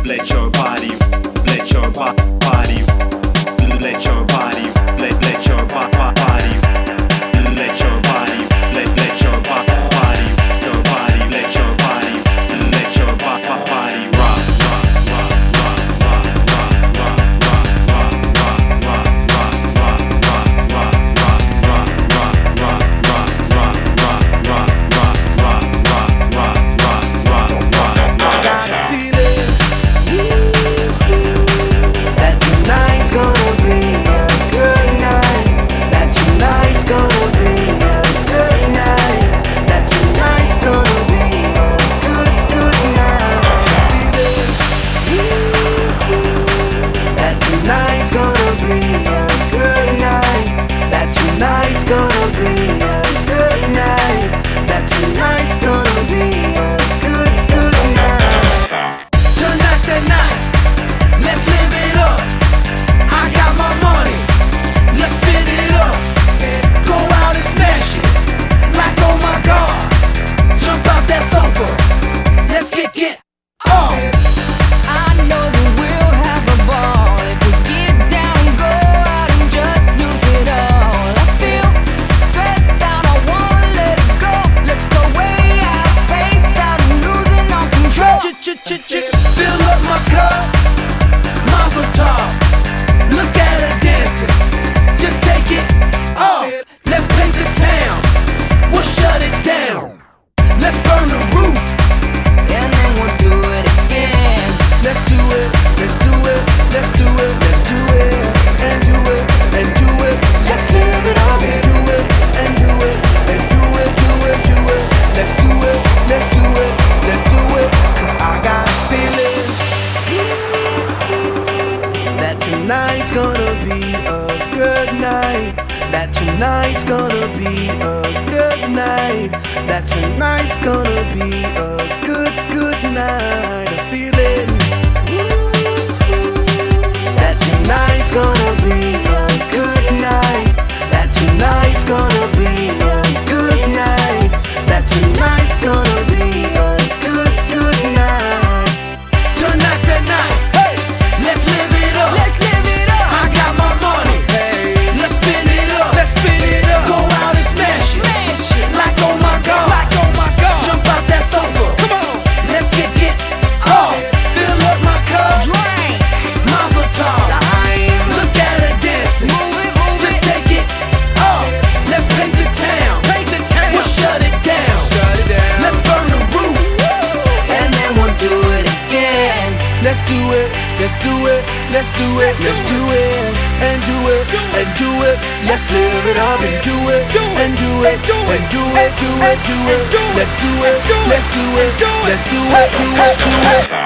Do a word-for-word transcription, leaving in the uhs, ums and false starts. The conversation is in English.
let your body, let your bo- body, let your body, let let your bo- bo- body, let your body, let let your bo- body, your body, let your body, let your bo- bo- body rock. Fill up my cup, Mazel tov. Look at her dancing, just take it off. Let's paint the town, we'll shut it down. Let's burn the roof, and then we'll do it again. Let's do it, let's do it, let's do it, let's do it, and do it, and do it. Let's live it up and do it, and do it, and do it, do it, do it. Let's do it, let's do it, let's do it. Cause I got a feeling that tonight's gonna be a good night. That tonight's gonna be a good night. That tonight's gonna be a good, good night. A feeling that tonight's gonna be a good night. That tonight's gonna be a good night. That tonight's gonna be a good, good night. Tonight's the night. Hey, let's live it up. Let's live it up. I got my money. Hey, let's spin it up. Let's spin it up. Go out and smash it. Smash it. Like oh my god. Like oh my god. Jump out that sofa. Come on. Let's get it off. Fill up my cup. Drink. Mazel tov. Look at her dancing. Move it, move Just it. take it off. Let's paint the town. Paint the town. We'll shut it down. Shut it down. Let's burn the roof. And then we'll do it again. Let's do it, let's do it, let's do it, let's do it, and do it, and do it. Let's live it up and do it, and do it, and do it, do it, do it. Let's do it, let's do it, let's do it, do it, do it.